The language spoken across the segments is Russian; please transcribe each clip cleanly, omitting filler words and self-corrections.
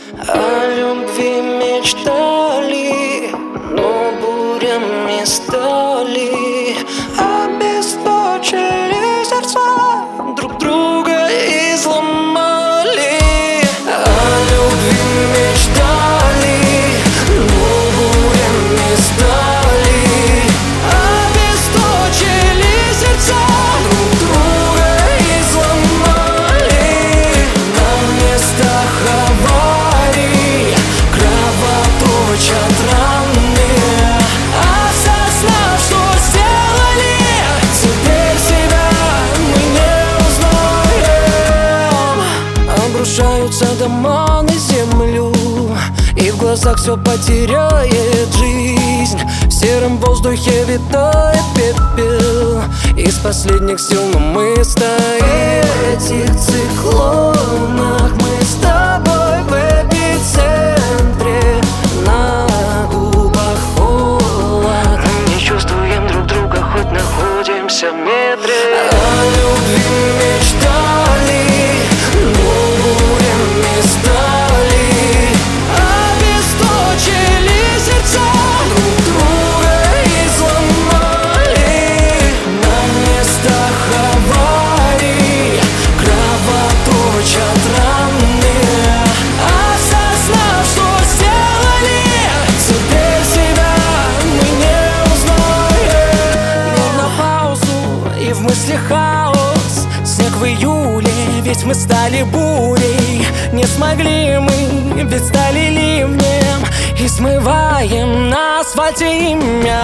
О любви мечтали, но бурями стали. Обесточили сердца, друг друга изломали. О любви мечтали, но бурями стали. Обесточили сердца, друг друга изломали. На местах аварий кровоточат раны. Осознав, что сделали, теперь себя мы не узнаем. Обрушаются дома на землю, и в глазах все потеряет жизнь. В сером воздухе витает пепел. Из последних сил, но мы стоим. В этих циклонах мы с тобой в эпицентре. На губах холод, не чувствуем друг друга, хоть находимся в метре. О любви мечтали, но бурями стали. Обесточили сердца, друг друга изломали. На местах аварий кровоточат раны. Осознав, что сделали, теперь себя мы не узнаем. Мир на паузу, и в мыслях хаос. Снег в июле, ведь мы стали бурей. Не смогли мы, ведь стали ливнем. И смываем на асфальте имя.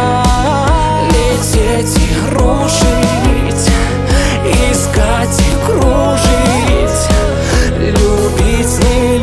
Лететь и рушить, искать и кружить, любить, не